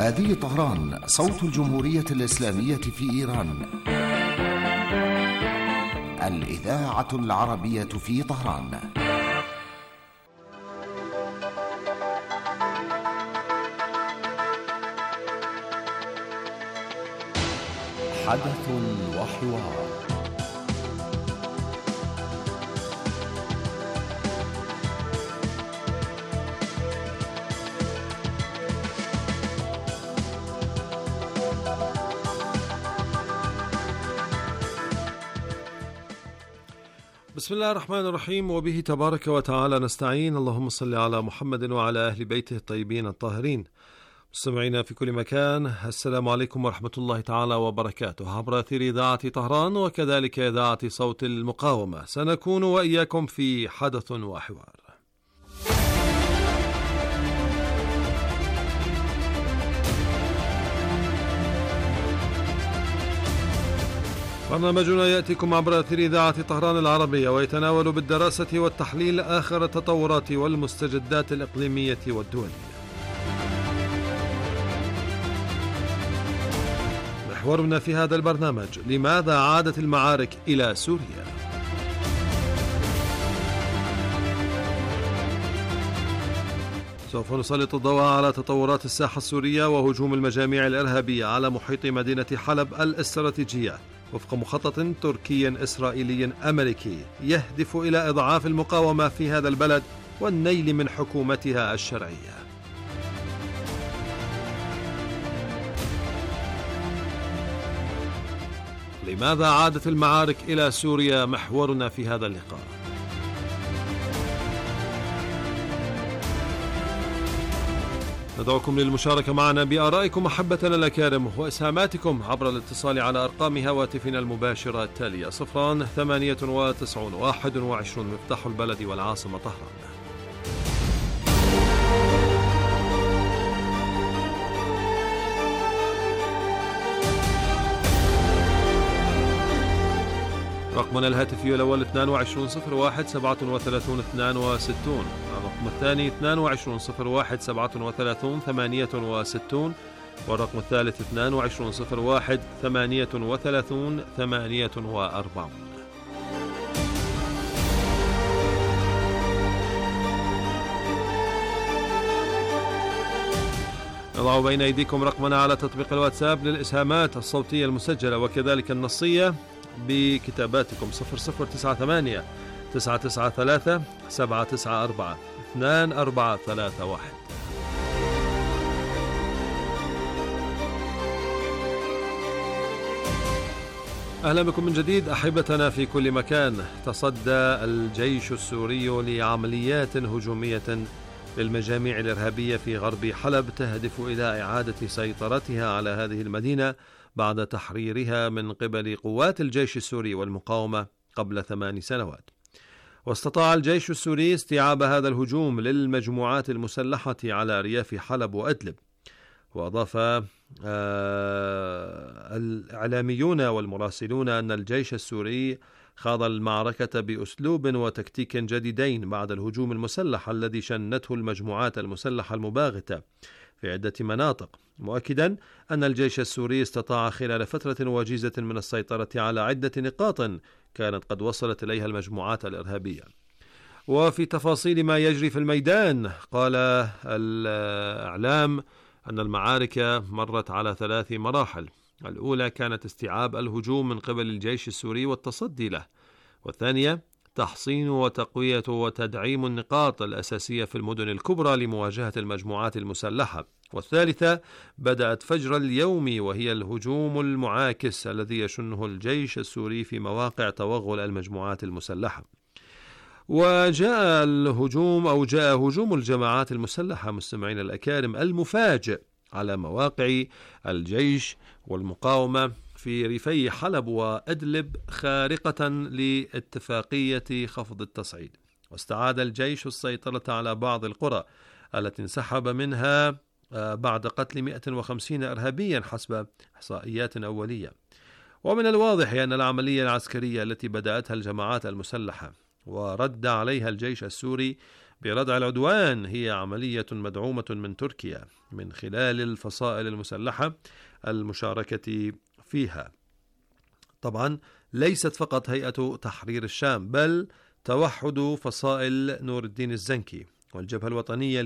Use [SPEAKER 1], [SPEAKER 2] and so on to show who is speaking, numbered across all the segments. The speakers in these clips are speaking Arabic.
[SPEAKER 1] هذه طهران، صوت الجمهورية الإسلامية في إيران. الإذاعة العربية في طهران. حدث وحوار.
[SPEAKER 2] بسم الله الرحمن الرحيم، وبه تبارك وتعالى نستعين. اللهم صل على محمد وعلى أهل بيته الطيبين الطاهرين. مستمعينا في كل مكان، السلام عليكم ورحمة الله تعالى وبركاته. عبر أثير إذاعة طهران وكذلك إذاعة صوت المقاومة، سنكون وإياكم في حدث وحوار. برنامجنا يأتيكم عبر أثير إذاعة طهران العربية، ويتناول بالدراسة والتحليل آخر التطورات والمستجدات الإقليمية والدولية. محورنا في هذا البرنامج: لماذا عادت المعارك إلى سوريا؟ سوف نسلط الضوء على تطورات الساحة السورية وهجوم المجاميع الإرهابية على محيط مدينة حلب الاستراتيجية وفق مخطط تركي إسرائيلي أمريكي يهدف إلى إضعاف المقاومة في هذا البلد والنيل من حكومتها الشرعية. لماذا عادت المعارك إلى سوريا؟ محورنا في هذا اللقاء. ندعوكم للمشاركة معنا بآرائكم أحبتنا الأكارم وإسهاماتكم عبر الاتصال على أرقام هواتفنا المباشرة التالية: 098 21 مفتاح البلد والعاصمة طهران. رقمنا الهاتفي الأول 22 01 37 62، الرقم الثاني 22 01 37 68، والرقم الثالث 22 01 38 48. نضع بين أيديكم رقمنا على تطبيق الواتساب للإسهامات الصوتية المسجلة وكذلك النصية بكتاباتكم: 0098 993 794 2431. أهلا بكم من جديد أحبتنا في كل مكان. تصدى الجيش السوري لعمليات هجومية للمجاميع الإرهابية في غرب حلب تهدف إلى إعادة سيطرتها على هذه المدينة بعد تحريرها من قبل قوات الجيش السوري والمقاومة قبل 8 سنوات. واستطاع الجيش السوري استيعاب هذا الهجوم للمجموعات المسلحة على رياف حلب وأدلب. وأضاف الإعلاميون والمراسلون أن الجيش السوري خاض المعركة بأسلوب وتكتيك جديدين بعد الهجوم المسلح الذي شنته المجموعات المسلحة المباغتة في عدة مناطق، مؤكدا أن الجيش السوري استطاع خلال فترة وجيزة من السيطرة على عدة نقاط كانت قد وصلت إليها المجموعات الإرهابية. وفي تفاصيل ما يجري في الميدان، قال الإعلام أن المعارك مرت على 3 مراحل. الأولى كانت استيعاب الهجوم من قبل الجيش السوري والتصدي له، والثانية تحصين وتقوية وتدعيم النقاط الأساسية في المدن الكبرى لمواجهة المجموعات المسلحة، والثالثة بدأت فجر اليوم وهي الهجوم المعاكس الذي يشنه الجيش السوري في مواقع توغل المجموعات المسلحة. وجاء هجوم الجماعات المسلحة مستمعين الأكارم المفاجئ على مواقع الجيش والمقاومة في ريفي حلب وأدلب خارقة لاتفاقية خفض التصعيد. واستعاد الجيش السيطرة على بعض القرى التي انسحب منها بعد قتل 150 إرهابيا حسب إحصائيات أولية. ومن الواضح أن العملية العسكرية التي بدأتها الجماعات المسلحة ورد عليها الجيش السوري بردع العدوان هي عملية مدعومة من تركيا من خلال الفصائل المسلحة المشاركة فيها. طبعا ليست فقط هيئة تحرير الشام، بل توحد فصائل نور الدين الزنكي والجبهة الوطنية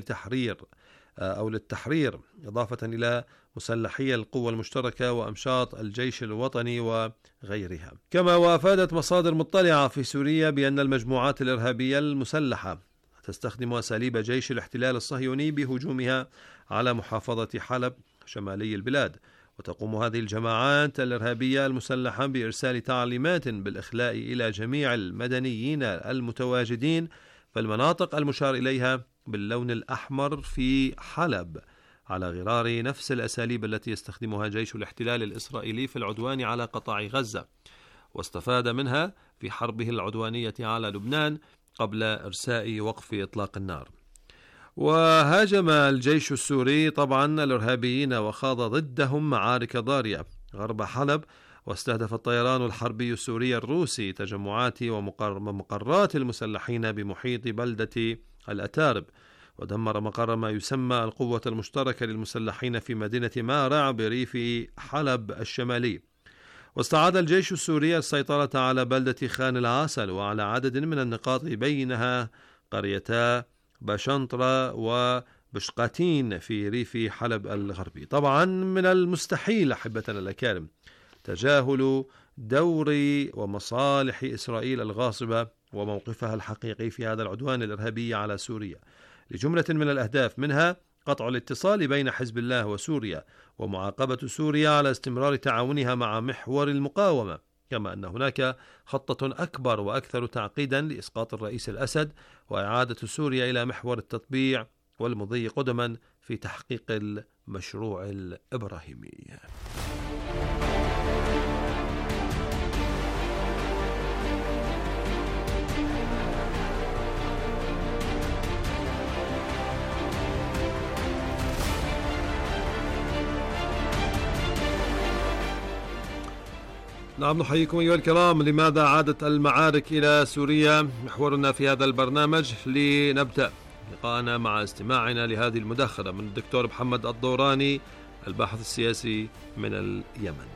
[SPEAKER 2] للتحرير، إضافة إلى مسلحي القوى المشتركة وأمشاط الجيش الوطني وغيرها. كما وأفادت مصادر مطلعة في سوريا بأن المجموعات الإرهابية المسلحة تستخدم أساليب جيش الاحتلال الصهيوني بهجومها على محافظة حلب شمالي البلاد، وتقوم هذه الجماعات الإرهابية المسلحة بإرسال تعليمات بالإخلاء إلى جميع المدنيين المتواجدين في المناطق المشار إليها باللون الأحمر في حلب، على غرار نفس الأساليب التي يستخدمها جيش الاحتلال الإسرائيلي في العدوان على قطاع غزة، واستفاد منها في حربه العدوانية على لبنان قبل إرساء وقف إطلاق النار. وهاجم الجيش السوري طبعا الإرهابيين وخاض ضدهم معارك ضارية غرب حلب، واستهدف الطيران الحربي السوري الروسي تجمعات ومقرات المسلحين بمحيط بلدة الأتارب، ودمر مقر ما يسمى القوة المشتركة للمسلحين في مدينة مارع بريف حلب الشمالي. واستعاد الجيش السوري السيطرة على بلدة خان العسل وعلى عدد من النقاط بينها قريتا بشنطرة وبشقاتين في ريف حلب الغربي. طبعا من المستحيل أحبتنا الأكارم تجاهل دور ومصالح إسرائيل الغاصبة وموقفها الحقيقي في هذا العدوان الإرهابي على سوريا لجملة من الأهداف، منها قطع الاتصال بين حزب الله وسوريا، ومعاقبة سوريا على استمرار تعاونها مع محور المقاومة، كما أن هناك خطة أكبر وأكثر تعقيدا لإسقاط الرئيس الأسد وإعادة سوريا إلى محور التطبيع والمضي قدما في تحقيق المشروع الإبراهيمي. نعم، نحييكم أيها الكرام. لماذا عادت المعارك إلى سوريا؟ محورنا في هذا البرنامج. لنبدأ لقاءنا مع استماعنا لهذه المداخلة من الدكتور محمد الدوراني الباحث السياسي من اليمن.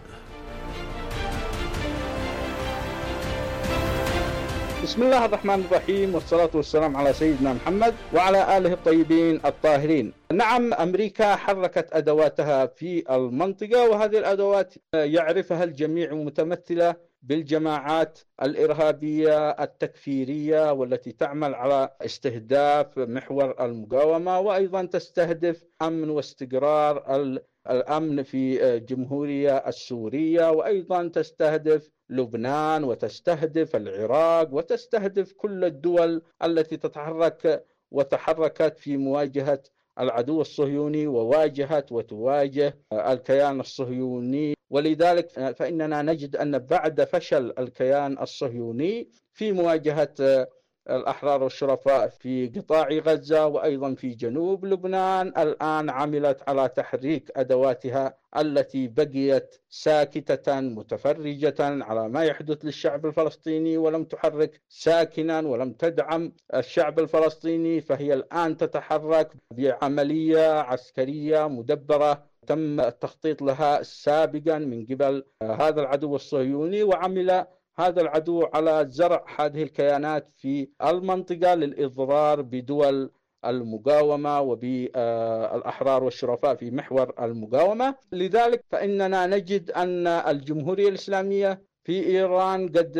[SPEAKER 3] بسم الله الرحمن الرحيم، والصلاة والسلام على سيدنا محمد وعلى آله الطيبين الطاهرين. نعم، أمريكا حركت أدواتها في المنطقة، وهذه الأدوات يعرفها الجميع، متمثلة بالجماعات الإرهابية التكفيرية والتي تعمل على استهداف محور المقاومة، وأيضا تستهدف أمن واستقرار الأمن في جمهورية السورية، وأيضا تستهدف لبنان وتستهدف العراق وتستهدف كل الدول التي تتحرك وتحركت في مواجهة العدو الصهيوني وواجهت وتواجه الكيان الصهيوني. ولذلك فإننا نجد أن بعد فشل الكيان الصهيوني في مواجهة الأحرار والشرفاء في قطاع غزة وأيضا في جنوب لبنان، الآن عملت على تحريك أدواتها التي بقيت ساكتة متفرجة على ما يحدث للشعب الفلسطيني، ولم تحرك ساكنا ولم تدعم الشعب الفلسطيني، فهي الآن تتحرك بعملية عسكرية مدبرة تم التخطيط لها سابقا من قبل هذا العدو الصهيوني، وعمل هذا العدو على زرع هذه الكيانات في المنطقة للإضرار بدول المقاومة وبالأحرار والشرفاء في محور المقاومة. لذلك فإننا نجد أن الجمهورية الإسلامية في إيران قد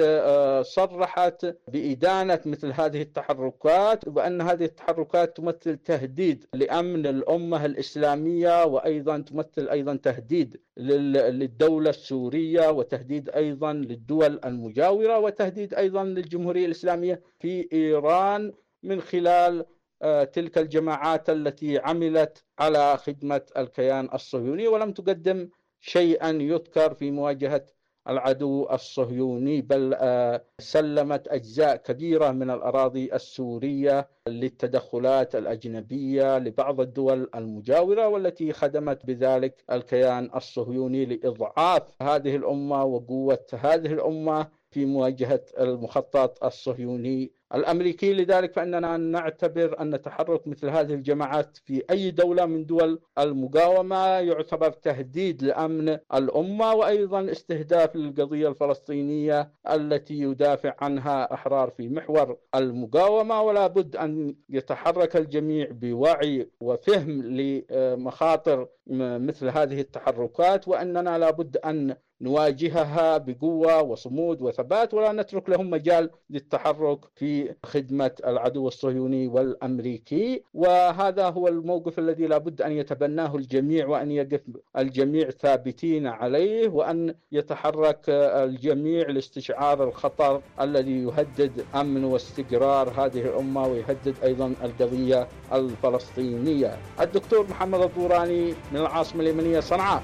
[SPEAKER 3] صرحت بإدانة مثل هذه التحركات، وأن هذه التحركات تمثل تهديد لأمن الأمة الإسلامية، وأيضا تمثل أيضا تهديد للدولة السورية، وتهديد أيضا للدول المجاورة، وتهديد أيضا للجمهورية الإسلامية في إيران من خلال تلك الجماعات التي عملت على خدمة الكيان الصهيوني ولم تقدم شيئا يذكر في مواجهة العدو الصهيوني، بل سلمت أجزاء كبيرة من الأراضي السورية للتدخلات الأجنبية لبعض الدول المجاورة، والتي خدمت بذلك الكيان الصهيوني لإضعاف هذه الأمة وقوة هذه الأمة في مواجهة المخطط الصهيوني الأمريكي. لذلك فإننا نعتبر أن تحرك مثل هذه الجماعات في أي دولة من دول المقاومة يعتبر تهديد لأمن الأمة، وأيضا استهداف للقضية الفلسطينية التي يدافع عنها أحرار في محور المقاومة. ولا بد أن يتحرك الجميع بوعي وفهم لمخاطر مثل هذه التحركات، وأننا لا بد أن نواجهها بقوة وصمود وثبات، ولا نترك لهم مجال للتحرك في خدمة العدو الصهيوني والأمريكي. وهذا هو الموقف الذي لا بد أن يتبناه الجميع، وأن يقف الجميع ثابتين عليه، وأن يتحرك الجميع لاستشعار الخطر الذي يهدد أمن واستقرار هذه الأمة، ويهدد أيضا القضية الفلسطينية. الدكتور محمد الضوراني من العاصمة اليمنية صنعاء.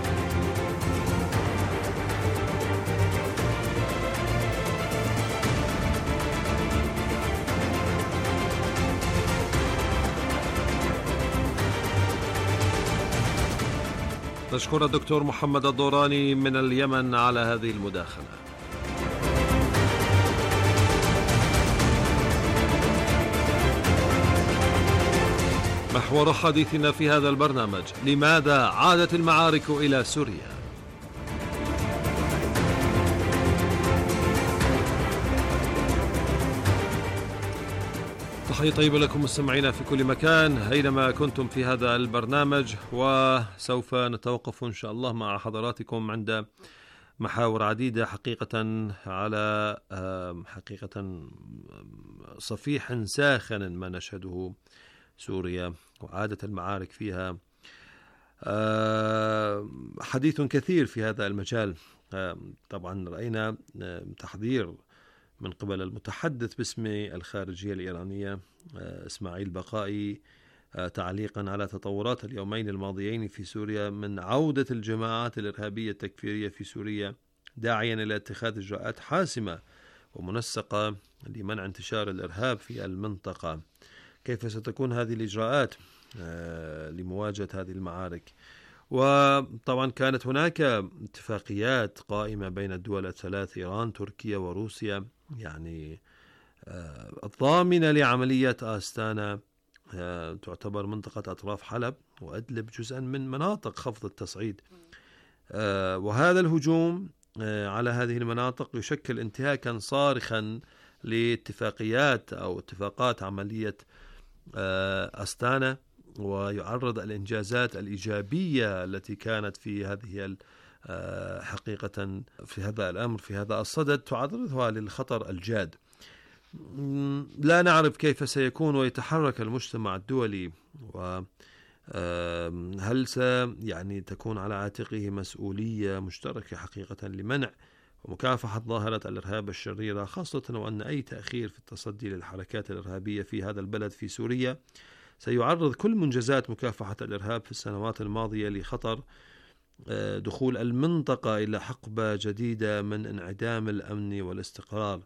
[SPEAKER 2] نشكر الدكتور محمد الضوراني من اليمن على هذه المداخلة. محور حديثنا في هذا البرنامج: لماذا عادت المعارك إلى سوريا؟ تحية طيبة لكم مستمعينا في كل مكان أينما كنتم في هذا البرنامج، وسوف نتوقف إن شاء الله مع حضراتكم عند محاور عديدة حقيقة على صفيح ساخن ما نشهده سوريا وعادة المعارك فيها. حديث كثير في هذا المجال. طبعا رأينا تحذير من قبل المتحدث باسم الخارجية الإيرانية إسماعيل بقائي تعليقا على تطورات اليومين الماضيين في سوريا من عودة الجماعات الإرهابية التكفيرية في سوريا، داعيا إلى اتخاذ إجراءات حاسمة ومنسقة لمنع انتشار الإرهاب في المنطقة. كيف ستكون هذه الإجراءات لمواجهة هذه المعارك؟ وطبعا كانت هناك اتفاقيات قائمة بين الدول الثلاث، إيران، تركيا، وروسيا، يعني الضامنة لعملية آستانا. تعتبر منطقة أطراف حلب وأدلب جزءا من مناطق خفض التصعيد، وهذا الهجوم على هذه المناطق يشكل انتهاكا صارخا لاتفاقيات أو اتفاقات عملية آستانا، ويعرض الإنجازات الإيجابية التي كانت في هذه حقيقة في هذا الأمر في هذا الصدد تعرضها للخطر الجاد. لا نعرف كيف سيكون ويتحرك المجتمع الدولي، وهل يعني تكون على عاتقه مسؤولية مشتركة حقيقة لمنع ومكافحة ظاهرة الإرهاب الشريرة، خاصة وأن أي تأخير في التصدي للحركات الإرهابية في هذا البلد في سوريا سيعرض كل منجزات مكافحة الإرهاب في السنوات الماضية لخطر دخول المنطقة إلى حقبة جديدة من انعدام الأمن والاستقرار.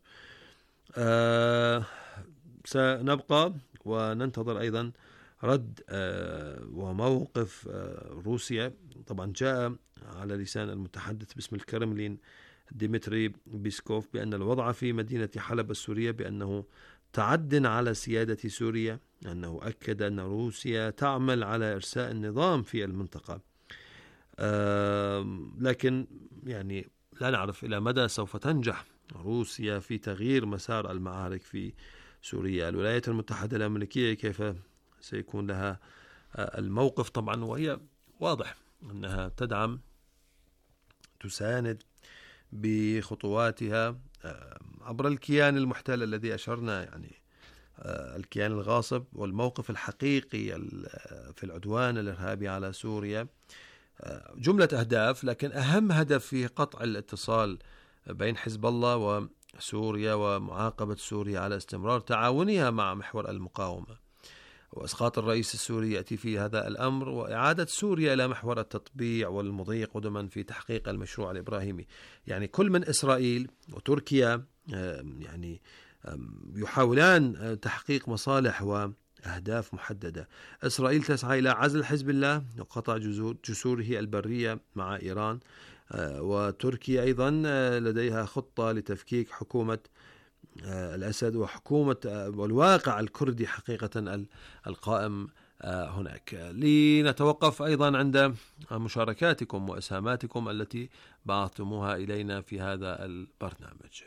[SPEAKER 2] سنبقى وننتظر أيضا رد وموقف روسيا. طبعا جاء على لسان المتحدث باسم الكرملين ديمتري بيسكوف بأن الوضع في مدينة حلب السورية بأنه تعد على سيادة سوريا، أنه أكد أن روسيا تعمل على إرساء النظام في المنطقة، لكن يعني لا نعرف إلى مدى سوف تنجح روسيا في تغيير مسار المعارك في سوريا. الولايات المتحدة الأمريكية كيف سيكون لها الموقف؟ طبعا وهي واضح أنها تدعم تساند بخطواتها عبر الكيان المحتل الذي أشرنا، يعني الكيان الغاصب، والموقف الحقيقي في العدوان الإرهابي على سوريا. جملة أهداف، لكن أهم هدف فيه قطع الاتصال بين حزب الله وسوريا ومعاقبة سوريا على استمرار تعاونها مع محور المقاومة، وإسقاط الرئيس السوري يأتي في هذا الأمر، وإعادة سوريا إلى محور التطبيع والمضي قدما في تحقيق المشروع الإبراهيمي. يعني كل من إسرائيل وتركيا يعني يحاولان تحقيق مصالح وأهداف محددة. إسرائيل تسعى إلى عزل حزب الله وقطع جسوره البرية مع إيران. وتركيا أيضا لديها خطة لتفكيك حكومة الأسد وحكومة والواقع الكردي حقيقة القائم هناك. لنتوقف أيضا عند مشاركاتكم وإسهاماتكم التي بعثتموها إلينا في هذا البرنامج.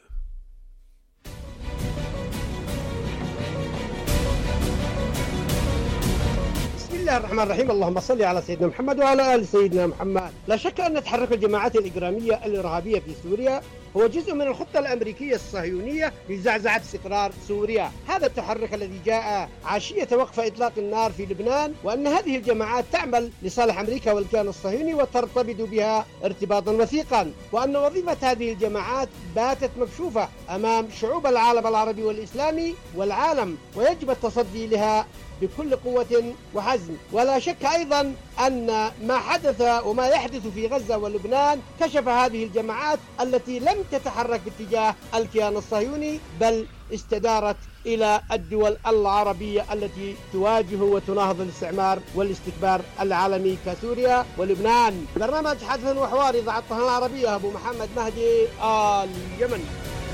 [SPEAKER 4] بسم الله الرحمن الرحيم. اللهم صل على سيدنا محمد وعلى آل سيدنا محمد. لا شك أن تحرك الجماعات الإجرامية الإرهابية في سوريا هو جزء من الخطة الأمريكية الصهيونية لزعزعة استقرار سوريا. هذا التحرك الذي جاء عشية وقف إطلاق النار في لبنان، وأن هذه الجماعات تعمل لصالح أمريكا والكيان الصهيوني وترتبط بها ارتباطا وثيقا، وأن وظيفة هذه الجماعات باتت مكشوفة أمام شعوب العالم العربي والإسلامي والعالم، ويجب التصدي لها بكل قوة وحزم. ولا شك أيضا أن ما حدث وما يحدث في غزة ولبنان كشف هذه الجماعات التي لم تتحرك باتجاه الكيان الصهيوني، بل استدارت إلى الدول العربية التي تواجه وتناهض الاستعمار والاستكبار العالمي كسوريا ولبنان. برنامج حدث وحوار إذاعة الطهران العربية، أبو محمد مهدي، اليمن.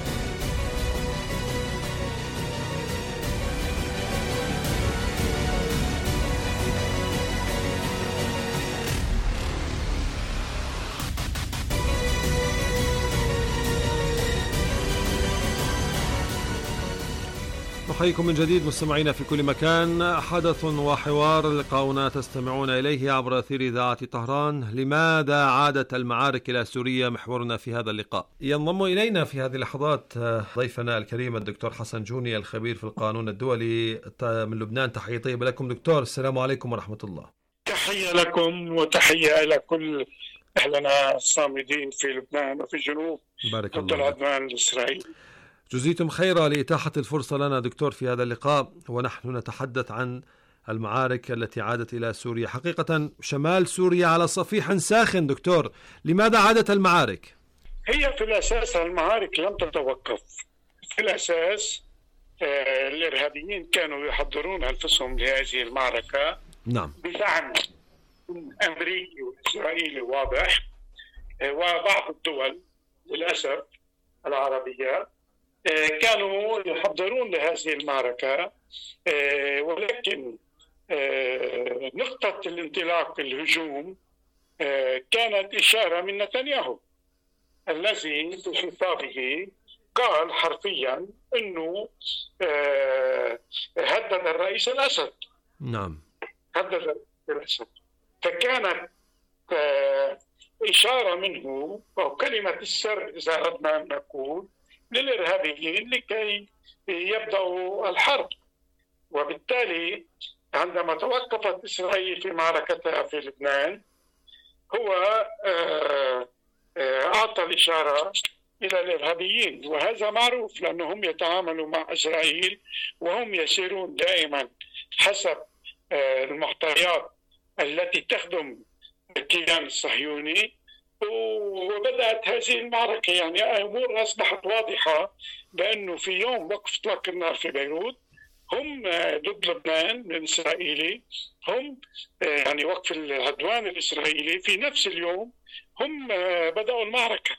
[SPEAKER 2] نحييكم من جديد مستمعينا في كل مكان. حدث وحوار لقاؤنا تستمعون إليه عبر أثير إذاعة طهران. لماذا عادت المعارك إلى سوريا؟ محورنا في هذا اللقاء. ينضم إلينا في هذه اللحظات ضيفنا الكريم الدكتور حسن جوني، الخبير في القانون الدولي من لبنان. تحية طيبة لكم دكتور. السلام عليكم ورحمة الله.
[SPEAKER 5] تحية لكم وتحية إلى كل أهلنا الصامدين في لبنان وفي الجنوب ضد العدوان الإسرائيلي.
[SPEAKER 2] جزيتم خيرا لإتاحة الفرصة لنا دكتور في هذا اللقاء، ونحن نتحدث عن المعارك التي عادت إلى سوريا. حقيقة شمال سوريا على صفيح ساخن دكتور، لماذا عادت المعارك؟
[SPEAKER 5] هي في الأساس المعارك لم تتوقف. في الأساس الإرهابيين كانوا يحضرون أنفسهم لهذه المعركة.
[SPEAKER 2] نعم.
[SPEAKER 5] بدعم أمريكي وإسرائيلي واضح، وبعض الدول للأسف العربية كانوا يحضرون لهذه المعركة، ولكن نقطة الانطلاق الهجوم كانت إشارة من نتنياهو الذي في خطابه قال حرفيا أنه هدد الرئيس الأسد.
[SPEAKER 2] نعم.
[SPEAKER 5] هدد الأسد، فكانت إشارة منه أو كلمة السر إذا أردنا أن نقول للإرهابيين لكي يبدأوا الحرب. وبالتالي عندما توقفت إسرائيل في معركتها في لبنان هو أعطى الإشارة إلى الإرهابيين، وهذا معروف لأنهم يتعاملوا مع إسرائيل وهم يسيرون دائما حسب المعطيات التي تخدم الكيان الصهيوني. وبدأت هذه المعركة، يعني أمور أصبحت واضحة بأنه في يوم وقف إطلاق النار في بيروت هم ضد لبنان من إسرائيلي، هم يعني وقف العدوان الإسرائيلي في نفس اليوم هم بدأوا المعركة.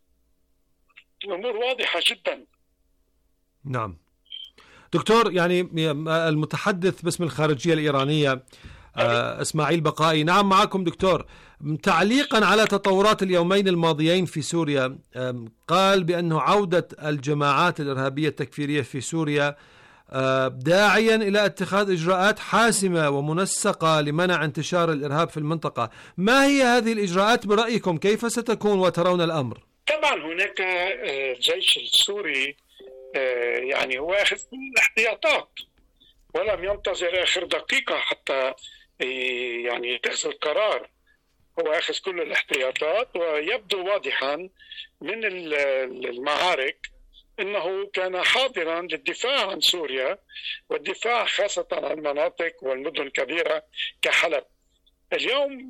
[SPEAKER 5] أمور واضحة جدا.
[SPEAKER 2] نعم دكتور، يعني المتحدث باسم الخارجية الإيرانية إسماعيل بقائي. نعم معكم دكتور. تعليقا على تطورات اليومين الماضيين في سوريا، قال بأنه عودة الجماعات الإرهابية التكفيرية في سوريا داعيا إلى اتخاذ إجراءات حاسمة ومنسقة لمنع انتشار الإرهاب في المنطقة. ما هي هذه الإجراءات برأيكم؟ كيف ستكون وترون الأمر؟
[SPEAKER 5] طبعا هناك الجيش السوري يعني هو أخذ كل الاحتياطات ولم ينتظر آخر دقيقة حتى يعني يتخذ القرار. هو أخذ كل الاحتياطات، ويبدو واضحا من المعارك أنه كان حاضرا للدفاع عن سوريا والدفاع خاصة عن مناطق والمدن كبيرة كحلب. اليوم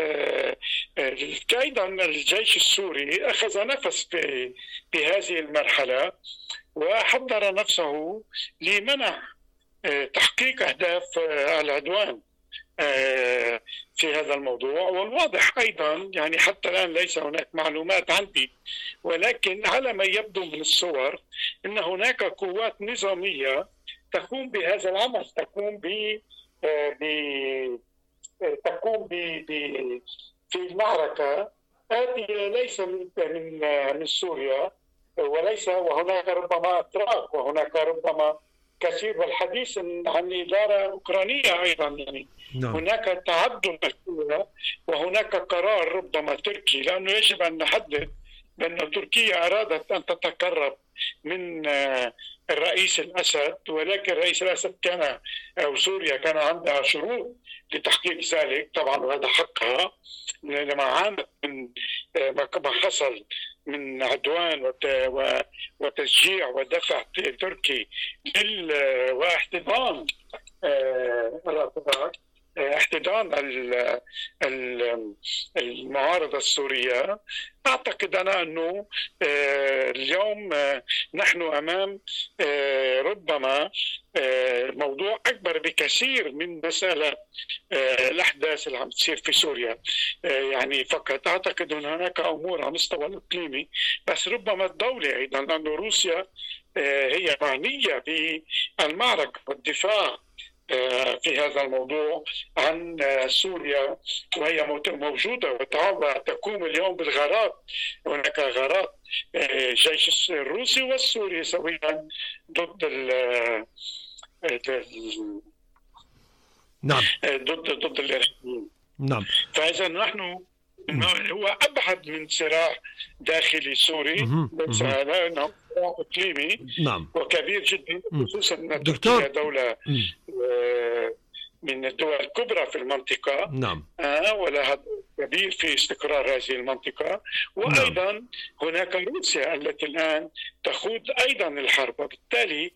[SPEAKER 5] أيضا الجيش السوري أخذ نفس بهذه المرحلة وحضر نفسه لمنع تحقيق أهداف العدوان في هذا الموضوع. والواضح أيضا يعني حتى الآن ليس هناك معلومات عندي، ولكن على ما يبدو من الصور أن هناك قوات نظامية تقوم بهذا العمل، تقوم في المعركة آتية ليس من سوريا، وليس، وهناك ربما أتراك، وهناك ربما كثير بالحديث عن إدارة أوكرانية أيضا. يعني هناك تعدد القوى، وهناك قرار ربما تركي، لأنه يجب أن نحدد بأن تركيا أرادت أن تتقرب من الرئيس الأسد، ولكن الرئيس الأسد كان، أو سوريا كان عندها شروط لتحقيق ذلك طبعا، وهذا حقها لما عانت من ما حصل من عدوان وتشجيع ودفع تركي واحتضان احتضان المعارضة السورية. أعتقد أنا أنه اليوم نحن أمام ربما موضوع أكبر بكثير من مسألة الأحداث اللي عم تصير في سوريا يعني فقط. أعتقد أن هناك أمور على المستوى الإقليمي، بس ربما الدولة أيضا، لأن روسيا هي معنية بالمعركة والدفاع في هذا الموضوع عن سوريا، وهي موجودة وتقوم اليوم بالغارات. هناك غارات الجيش الروسي والسوري سويا ضد
[SPEAKER 2] نعم
[SPEAKER 5] ضد الإرهابيين.
[SPEAKER 2] نعم.
[SPEAKER 5] فإذا نحن هو أبعد من صراع داخلي سوري، ليس هذا إنه صراع إقليمي وكبير جدا، خصوصا أن تركيا دولة من الدول الكبرى في المنطقة.
[SPEAKER 2] نعم.
[SPEAKER 5] ولها كبير في استقرار هذه المنطقة. وأيضا هناك روسيا التي الآن تخوض أيضا الحرب، وبالتالي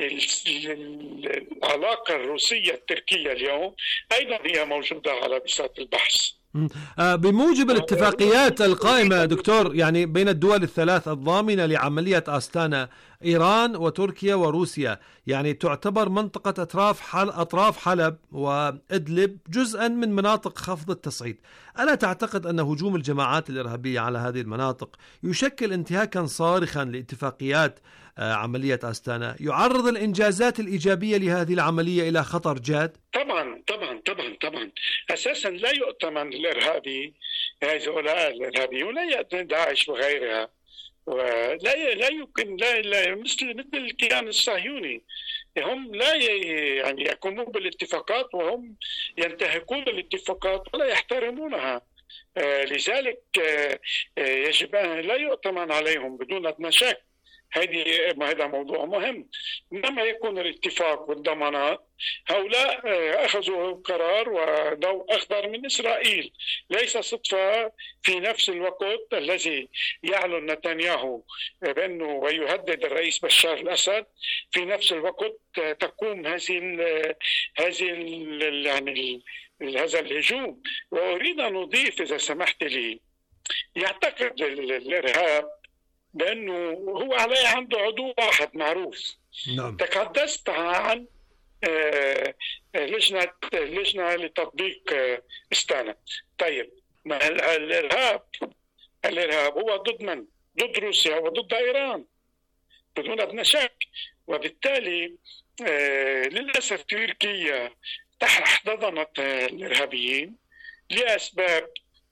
[SPEAKER 5] العلاقة الروسية التركية اليوم أيضا هي موجودة على بساط البحث.
[SPEAKER 2] بموجب الاتفاقيات القائمة دكتور يعني بين الدول الثلاث الضامنة لعملية أستانا، إيران وتركيا وروسيا، يعني تعتبر منطقة أطراف حلب وإدلب جزءا من مناطق خفض التصعيد. ألا تعتقد أن هجوم الجماعات الإرهابية على هذه المناطق يشكل انتهاكا صارخا لاتفاقيات عملية أستانا، يعرض الإنجازات الإيجابية لهذه العملية إلى خطر جاد؟
[SPEAKER 5] طبعا طبعا طبعا طبعا. أساسا لا يؤتمن الإرهابي، هؤلاء الإرهابيون لا يؤتمن داعش وغيرها، ولا يمكن لا مثل الكيان الصهيوني، هم لا يعني يقومون بالاتفاقات وهم ينتهكون الاتفاقات ولا يحترمونها. لذلك يجب أن لا يؤتمن عليهم بدون أدنى شك. هذا موضوع مهم. لما يكون الاتفاق والضمانات، هؤلاء أخذوا قرار وضوء أخضر من إسرائيل. ليس صدفة في نفس الوقت الذي يعلن نتنياهو بأنه ويهدد الرئيس بشار الأسد، في نفس الوقت تقوم هذا الهجوم. وأريد أن أضيف إذا سمحت لي، يعتقد الإرهاب بأنه هو عنده عضو واحد معروف.
[SPEAKER 2] نعم.
[SPEAKER 5] تحدثت عن لجنة لتطبيق أستانا. طيب، الإرهاب هو ضد من؟ ضد روسيا وضد إيران بدون أدنى شك. وبالتالي للأسف تركيا احتضنت الإرهابيين لأسباب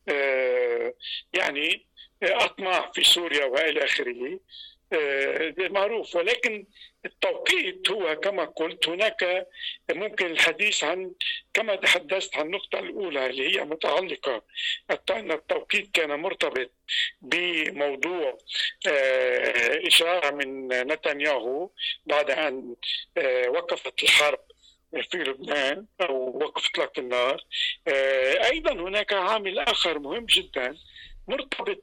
[SPEAKER 5] يعني أطماع في سوريا وإلى آخره معروف. ولكن التوقيت هو كما قلت، هناك ممكن الحديث عن كما تحدثت عن النقطة الأولى اللي هي متعلقة أن التوقيت كان مرتبط بموضوع إشارة من نتنياهو بعد أن وقفت الحرب في لبنان أو وقف إطلاق النار. أيضا هناك عامل آخر مهم جدا مرتبط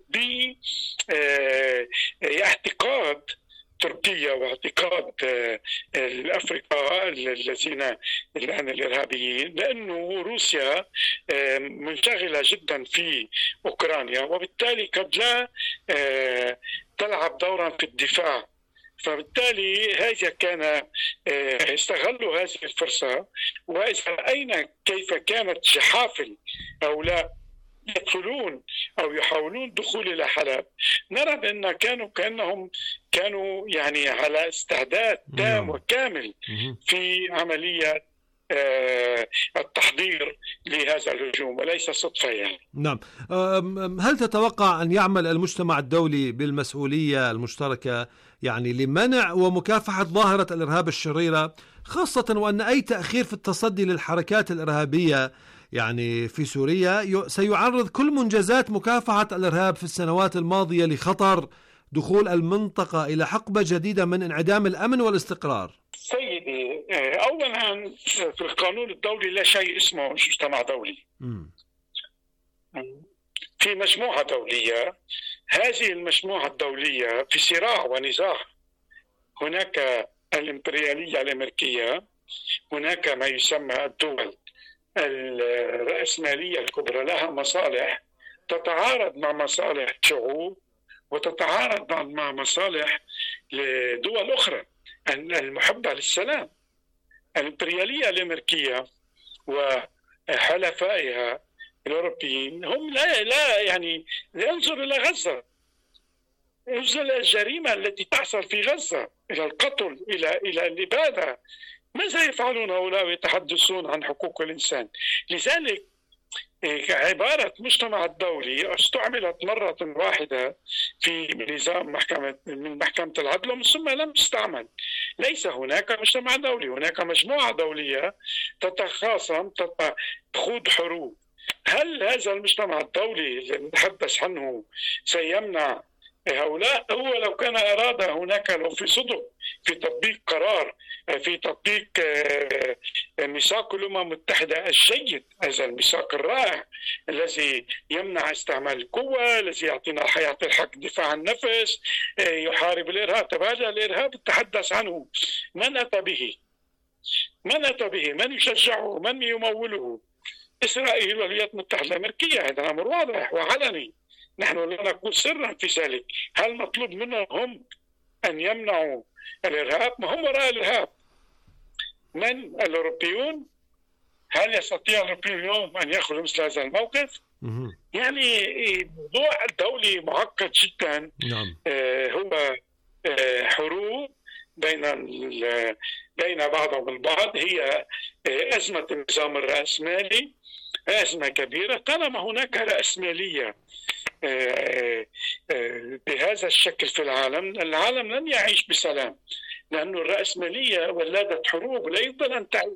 [SPEAKER 5] باعتقاد تركيا واعتقاد الأفرقاء الذين الآن الإرهابيين، لأنه روسيا منشغلة جدا في أوكرانيا، وبالتالي قد لا تلعب دورا في الدفاع. فبالتالي هذا كان استغلوا هذه الفرصة. وإذا رأينا كيف كانت جحافل هؤلاء يدخلون أو يحاولون الدخول إلى حلب، نرى بأن كأنهم كانوا يعني على استعداد تام وكامل في عملية التحضير لهذا الهجوم، وليس صدفة يعني.
[SPEAKER 2] نعم. هل تتوقع أن يعمل المجتمع الدولي بالمسؤولية المشتركة يعني لمنع ومكافحة ظاهرة الإرهاب الشريرة، خاصة وأن أي تأخير في التصدي للحركات الإرهابية يعني في سوريا سيعرض كل منجزات مكافحة الإرهاب في السنوات الماضية لخطر دخول المنطقة إلى حقبة جديدة من انعدام الأمن والاستقرار؟
[SPEAKER 5] سيدي، أولا في القانون الدولي لا شيء اسمه مجتمع دولي. في مجموعة دولية، هذه المجموعة الدولية في صراع ونزاع. هناك الإمبريالية الأمريكية، هناك ما يسمى الدول الرأسمالية الكبرى، لها مصالح تتعارض مع مصالح شعوب وتتعارض مع مصالح لدول أخرى المحبة للسلام. الإمبريالية الأمريكية وحلفائها الأوروبيين هم لا يعني ينظر إلى غزة، ينظر إلى الجريمة التي تحصل في غزة، إلى القتل، إلى الإبادة. ماذا يفعلون هؤلاء ويتحدثون عن حقوق الإنسان؟ لذلك عبارة مجتمع الدولي استعملت مرة واحدة في نظام من محكمة العدل ومن ثم لم تستعمل. ليس هناك مجتمع دولي، هناك مجموعة دولية تتخاصم، تخوض حروب. هل هذا المجتمع الدولي اللي نتحدث عنه سيمنع هؤلاء؟ هو لو كان أراد، هناك لو في صدق في تطبيق قرار، في تطبيق ميثاق الأمم المتحدة الجيد، هذا الميثاق الرائع الذي يمنع استعمال القوة، الذي يعطينا الحياة الحق، دفاع عن النفس، يحارب الإرهاب. هذا الإرهاب تحدث عنه، من أتى به؟ من يشجعه؟ من يموله؟ إسرائيل والولايات المتحدة الأمريكية. هذا أمر واضح وعلني، نحن لا نقول سرا في ذلك. هل مطلوب منهم هم أن يمنعوا الإرهاب؟ ما هم وراء الإرهاب. من الأوروبيون؟ هل يستطيع الأوروبيون اليوم أن يأخذوا مثل هذا الموقف؟ يعني الموضوع الدولي معقد جدا. هو حروب بين بعضهم البعض. هي أزمة النظام الرأسمالي، أزمة كبيرة. طالما هناك رأسمالية بهذا الشكل في العالم لن يعيش بسلام، لأن الرأسمالية ولدت حروب لا يمكن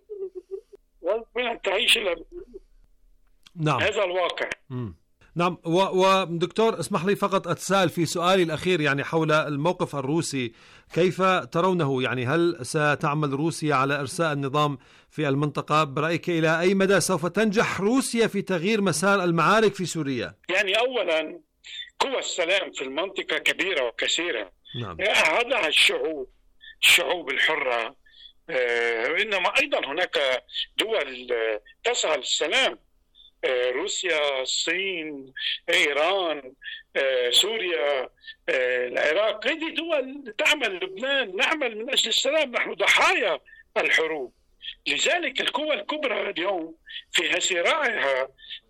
[SPEAKER 5] أن تعيش إلا هذا الواقع.
[SPEAKER 2] نعم. ودكتور اسمح لي فقط أتساءل في سؤالي الأخير يعني حول الموقف الروسي، كيف ترونه؟ يعني هل ستعمل روسيا على إرساء النظام في المنطقة؟ برأيك إلى أي مدى سوف تنجح روسيا في تغيير مسار المعارك في سوريا؟
[SPEAKER 5] يعني أولا قوى السلام في المنطقة كبيرة وكثيرة. هذا الشعوب الحرة، إنما أيضا هناك دول تسعى للسلام، روسيا، الصين، إيران، سوريا، العراق. هذه دول تعمل، لبنان، نعمل من أجل السلام. نحن ضحايا الحروب. لذلك القوى الكبرى اليوم في صراعها،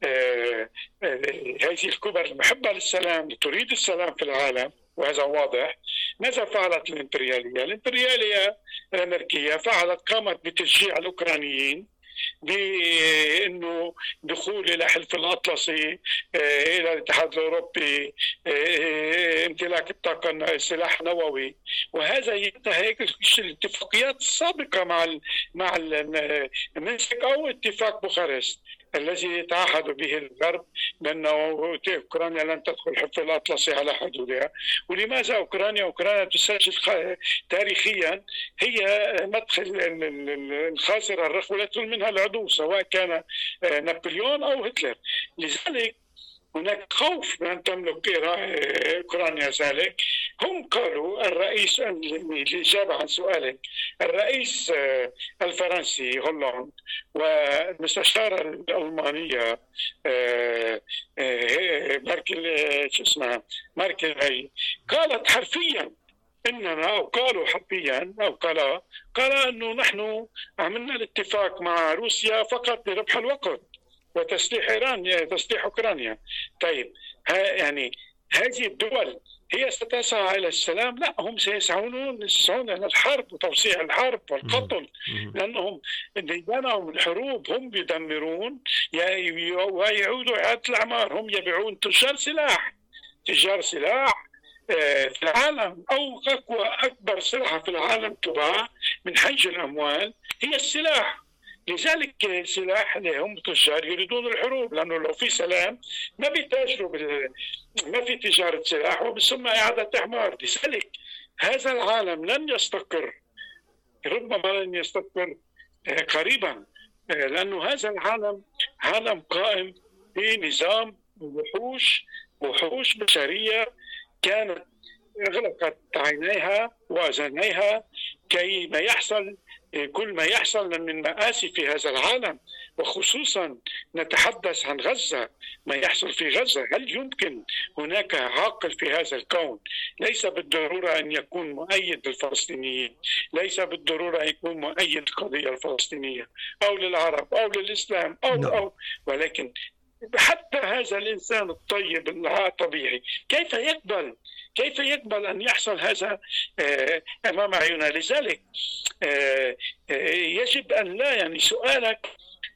[SPEAKER 5] هذه الكبرى المحبة للسلام تريد السلام في العالم، وهذا واضح. ماذا فعلت الإمبريالية الأمريكية؟ قامت بتشجيع الأوكرانيين بأنه دخول إلى حلف الأطلسي، إلى الاتحاد الأوروبي، امتلاك الطاقة السلاح النووي. وهذا ينتهي الاتفاقيات السابقة مع منسك أو اتفاق بوخارست الذي تعهد به الغرب بأن أوكرانيا لن تدخل حلف الأطلسي على حدودها. ولماذا أوكرانيا تسجل تاريخيا هي مدخل الخاسر الرخوة منها العدو، سواء كان نابليون أو هتلر. لذلك هناك خوف من أن تملك أوكرانيا ذلك. هم قالوا، الرئيس، الإجابة عن سؤالك، الرئيس الفرنسي هولاند والمستشارة الألمانية ماركل هي قالت حرفيا إننا أو قالوا حرفيا أو قال أنه نحن عملنا الاتفاق مع روسيا فقط لربح الوقت وتسليح تسليح أوكرانيا. طيب يعني هذه الدول هي ستسعى إلى السلام؟ لا، هم سيسعون إلى الحرب وتوسيع الحرب والقتل، لأنهم ديدانهم الحروب، هم يدمرون ويعودوا إعادة الأعمار. هم يبيعون تجار سلاح في العالم، أو أكبر سلعة في العالم تباع من حيث الأموال هي السلاح. لذلك السلاح هم تجار يريدون الحروب، لأنه لو في سلام ما بيتاجروا ما في تجارة سلاح وبسمى إعادة أعمار. لذلك هذا العالم لن يستقر، ربما لن يستقر قريبا، لأنه هذا العالم عالم قائم بنظام وحوش بشرية كانت أغلقت عينيها وأذنيها كي ما يحصل كل ما يحصل من مآسي في هذا العالم، وخصوصا نتحدث عن غزة، ما يحصل في غزة. هل يمكن هناك عاقل في هذا الكون ليس بالضرورة أن يكون مؤيد للفلسطينيين، ليس بالضرورة أن يكون مؤيد للقضية الفلسطينية أو للعرب أو للإسلام ولكن حتى هذا الإنسان الطيب الطبيعي كيف يقبل أن يحصل هذا أمام عيوننا؟ لذلك يجب أن لا، يعني سؤالك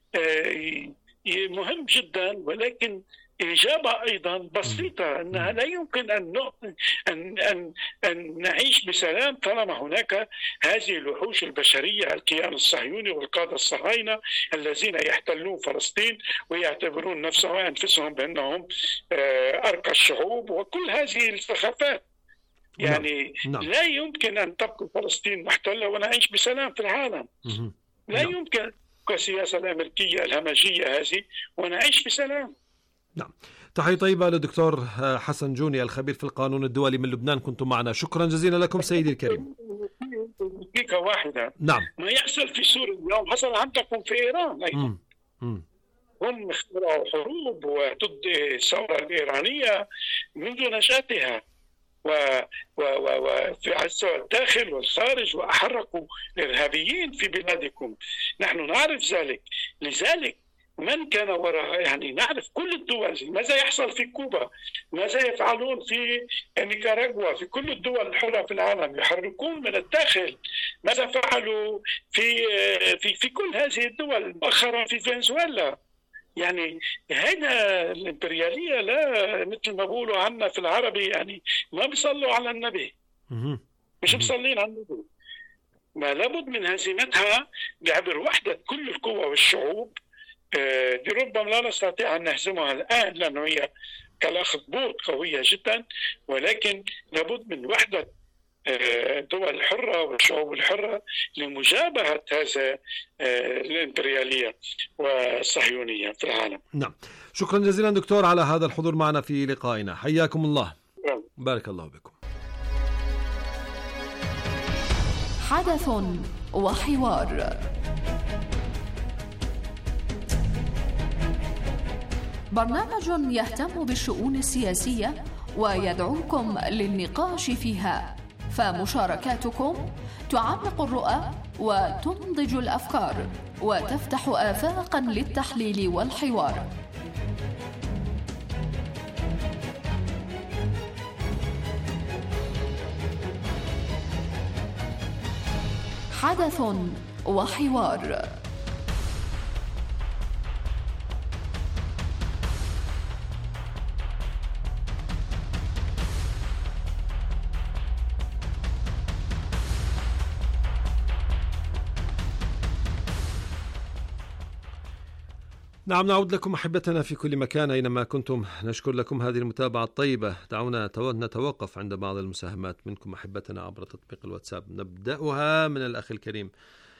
[SPEAKER 5] مهم جدا، ولكن إجابة أيضا بسيطة، أنها لا يمكن أن نعيش بسلام طالما هناك هذه الوحوش البشرية، الكيان الصهيوني والقادة الصهاينة الذين يحتلون فلسطين ويعتبرون أنفسهم بأنهم أرقى الشعوب وكل هذه الثقافات. يعني لا يمكن أن تبقى فلسطين محتلة ونعيش بسلام في العالم. لا يمكن السياسة الأمريكية الهمجية هذه ونعيش بسلام.
[SPEAKER 2] نعم. تحية طيبة للدكتور حسن جوني الخبير في القانون الدولي من لبنان، كنتم معنا، شكرا جزيلا لكم سيدي الكريم.
[SPEAKER 5] دقيقة واحدة.
[SPEAKER 2] نعم.
[SPEAKER 5] ما يحصل في سوريا اليوم حصل عندكم في إيران أيضا. هم اخترعوا حروب وضد الثورة الإيرانية منذ نشأتها وفي على الداخل والخارج، وأحرقوا الإرهابيين في بلادكم. نحن نعرف ذلك. لذلك من كان وراء، يعني نعرف كل الدول ماذا يحصل في كوبا، ماذا يفعلون في نيكاراغوا، في كل الدول الحرة في العالم يحركون من الداخل، ماذا فعلوا في كل هذه الدول، مؤخرا في فنزويلا. يعني هنا الإمبريالية لا، مثل ما بقولوا عنا في العربي، يعني ما بيصلوا على النبي، مش بيصلين على النبي. ما لابد من هزيمتها بعبر وحدة كل القوى والشعوب. دي ربما لا نستطيع أن نهزمها الآن لأنه هي كالأخطبوط قوية جدا، ولكن لابد من وحدة الدول الحرة والشعوب الحرة لمجابهة هذا الإمبريالية والصهيونية في العالم.
[SPEAKER 2] نعم، شكرا جزيلا دكتور على هذا الحضور معنا في لقائنا، حياكم الله. بارك الله بكم.
[SPEAKER 6] حدث وحوار، برنامج يهتم بالشؤون السياسية ويدعوكم للنقاش فيها، فمشاركاتكم تعمق الرؤى وتنضج الأفكار وتفتح آفاقا للتحليل والحوار. حدث وحوار.
[SPEAKER 2] نعم، نعود لكم أحبتنا في كل مكان أينما كنتم، نشكر لكم هذه المتابعة الطيبة. دعونا نتوقف عند بعض المساهمات منكم أحبتنا عبر تطبيق الواتساب. نبدأها من الأخ الكريم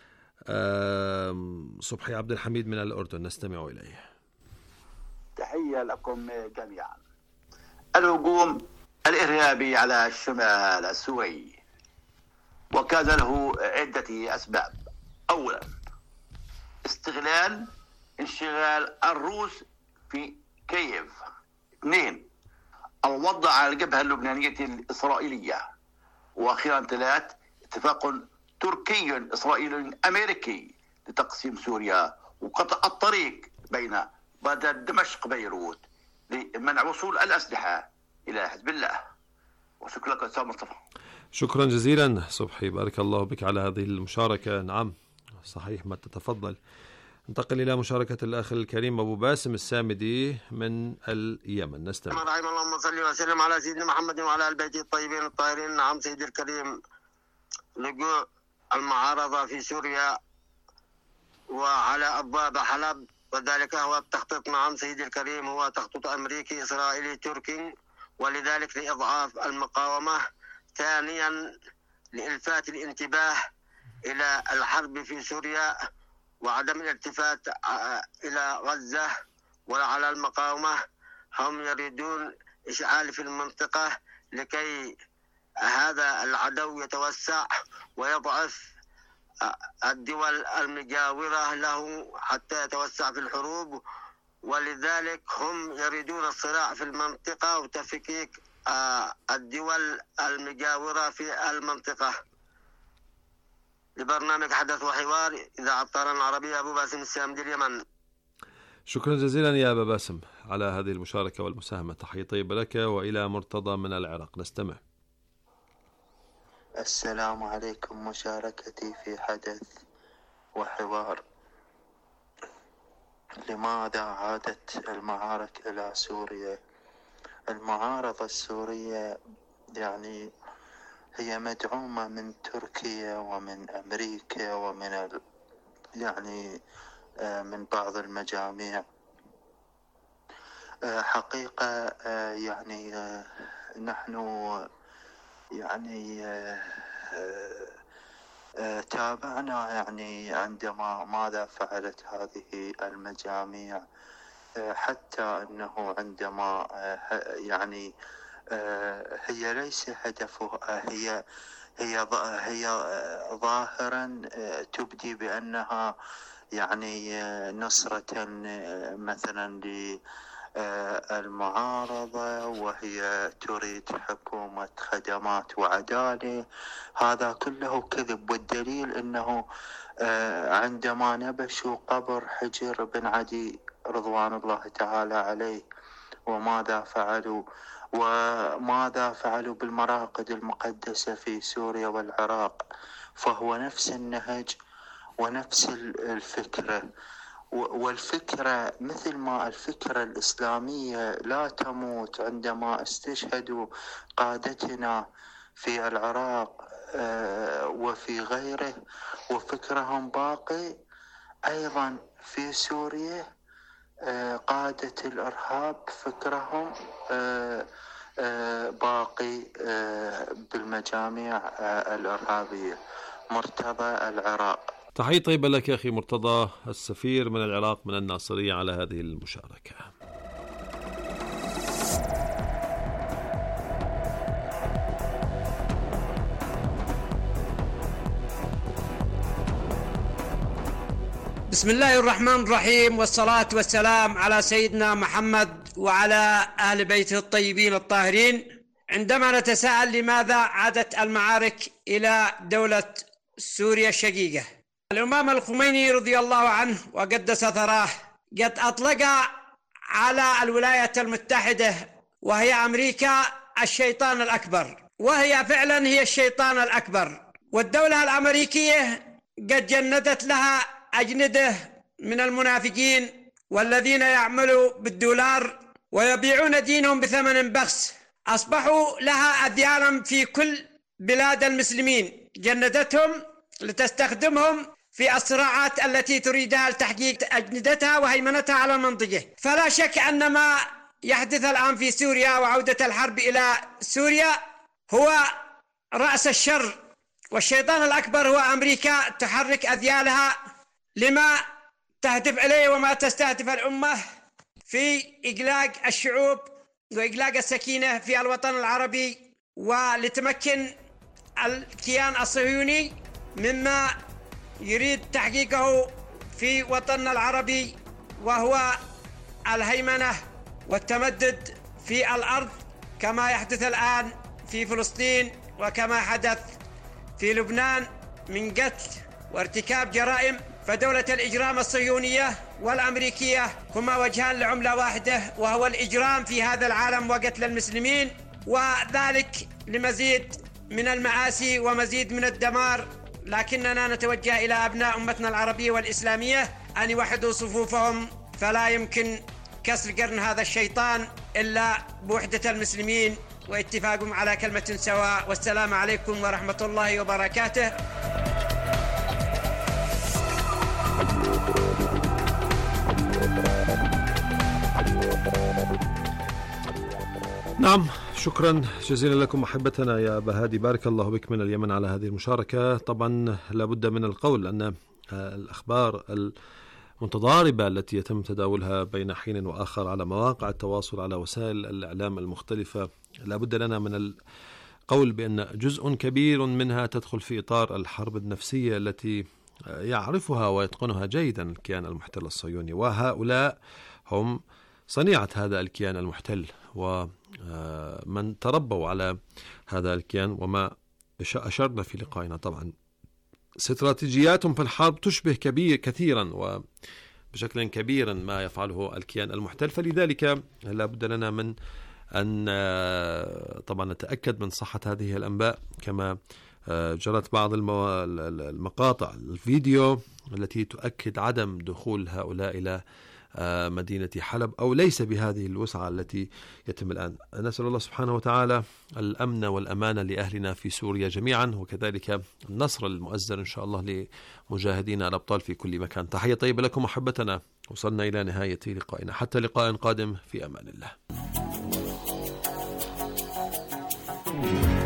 [SPEAKER 2] صبحي عبد الحميد من الأردن، نستمع إليه.
[SPEAKER 7] تحية لكم جميعا. الهجوم الإرهابي على الشمال السوري وكان له عدة أسباب. أولا، استغلال انشغال الروس في كييف. 2، الوضع على الجبهة اللبنانية الإسرائيلية وأخيرا ثلاث، اتفاق تركي إسرائيلي أمريكي لتقسيم سوريا وقطع الطريق بين بغداد دمشق بيروت لمنع وصول الأسلحة إلى حزب الله. وشكرا لك أستاذ مصطفى.
[SPEAKER 2] شكرا جزيلا صبحي، بارك الله بك على هذه المشاركة. نعم صحيح ما تتفضل. ننتقل إلى مشاركة الأخ الكريم أبو باسم السامدي من اليمن، نستمع.
[SPEAKER 8] اللهم صل وسلم على سيدنا محمد وعلى آل بيته الطيبين الطاهرين. نعم سيدي الكريم، لجوء المعارضة في سوريا وعلى أبواب حلب، وذلك هو التخطيط. نعم سيدي الكريم، هو تخطيط أمريكي إسرائيلي تركي، ولذلك لإضعاف المقاومة. ثانيا لإلفات الانتباه إلى الحرب في سوريا وعدم الالتفات إلى غزة وعلى المقاومة. هم يريدون إشعال في المنطقة لكي هذا العدو يتوسع ويضعف الدول المجاورة له حتى يتوسع في الحروب، ولذلك هم يريدون الصراع في المنطقة وتفكيك الدول المجاورة في المنطقة. لبرنامج حدث وحوار إذاعة الطيران العربية، أبو باسم السامدي، اليمن.
[SPEAKER 2] شكرا جزيلا يا أبا باسم على هذه المشاركة والمساهمة. تحية طيبة لك. وإلى مرتضى من العراق، نستمع.
[SPEAKER 9] السلام عليكم. مشاركتي في حدث وحوار: لماذا عادت المعارك إلى سوريا؟ المعارضة السورية يعني هي مدعومة من تركيا ومن أمريكا ومن من بعض المجاميع. حقيقة نحن تابعنا عندما ماذا فعلت هذه المجاميع، حتى أنه عندما هي ليس هدفها، هي ظاهرا تبدي بأنها نصرة مثلا للمعارضة، وهي تريد حكومة خدمات وعدالة. هذا كله كذب، والدليل أنه عندما نبشوا قبر حجر بن عدي رضوان الله تعالى عليه، وماذا فعلوا بالمراقد المقدسة في سوريا والعراق، فهو نفس النهج ونفس الفكرة. والفكرة مثل ما الفكرة الإسلامية لا تموت عندما استشهدوا قادتنا في العراق وفي غيره، وفكرهم باقي أيضا في سوريا. قادة الإرهاب فكرهم باقي بالمجاميع الإرهابية. مرتضى، العراق.
[SPEAKER 2] تحية طيبة لك يا أخي مرتضى السفير من العراق من الناصرية على هذه المشاركة.
[SPEAKER 4] بسم الله الرحمن الرحيم، والصلاة والسلام على سيدنا محمد وعلى أهل بيته الطيبين الطاهرين. عندما نتساءل لماذا عادت المعارك إلى دولة سوريا الشقيقة، الإمام الخميني رضي الله عنه وقدس ثراه قد أطلق على الولايات المتحدة وهي أمريكا الشيطان الأكبر، وهي فعلا هي الشيطان الأكبر. والدولة الأمريكية قد جندت لها أجندة من المنافقين والذين يعملوا بالدولار ويبيعون دينهم بثمن بخس، أصبحوا لها أذيالا في كل بلاد المسلمين، جندتهم لتستخدمهم في الصراعات التي تريدها لتحقيق أجندتها وهيمنتها على المنطقة. فلا شك أن ما يحدث الآن في سوريا وعودة الحرب إلى سوريا هو رأس الشر، والشيطان الأكبر هو أمريكا تحرك أذيالها لما تهدف إليه وما تستهدف الأمة في إغلاق الشعوب وإغلاق السكينة في الوطن العربي، ولتمكن الكيان الصهيوني مما يريد تحقيقه في وطننا العربي، وهو الهيمنة والتمدد في الأرض كما يحدث الآن في فلسطين وكما حدث في لبنان من قتل وارتكاب جرائم، فدولة الإجرام الصهيونية والأمريكية هما وجهان لعملة واحدة، وهو الإجرام في هذا العالم وقتل المسلمين، وذلك لمزيد من المآسي ومزيد من الدمار. لكننا نتوجه إلى أبناء أمتنا العربية والإسلامية أن يوحدوا صفوفهم، فلا يمكن كسر قرن هذا الشيطان إلا بوحدة المسلمين واتفاقهم على كلمة سواء. والسلام عليكم ورحمة الله وبركاته.
[SPEAKER 2] نعم، شكرا جزيلا لكم أحبتنا يا أبا هادي، بارك الله بك من اليمن على هذه المشاركة. طبعا لابد من القول أن الأخبار المتضاربة التي يتم تداولها بين حين وآخر على مواقع التواصل على وسائل الإعلام المختلفة لابد لنا من القول بأن جزء كبير منها تدخل في إطار الحرب النفسية التي يعرفها ويتقنها جيدا الكيان المحتل الصهيوني، وهؤلاء هم صنيعة هذا الكيان المحتل ومن تربوا على هذا الكيان. وما أشرنا في لقائنا طبعا استراتيجياتهم في الحرب تشبه كثيرا وبشكل كبير ما يفعله الكيان المحتل، فلذلك لا بد لنا من أن طبعا نتأكد من صحة هذه الأنباء، كما جرت بعض المقاطع الفيديو التي تؤكد عدم دخول هؤلاء إلى مدينة حلب، أو ليس بهذه الوسعة التي يتم الآن. نسأل الله سبحانه وتعالى الأمن والأمان لأهلنا في سوريا جميعا، وكذلك النصر المؤزر إن شاء الله لمجاهدينا الأبطال في كل مكان. تحية طيبة لكم أحبتنا، وصلنا إلى نهاية لقائنا، حتى لقاء قادم، في أمان الله.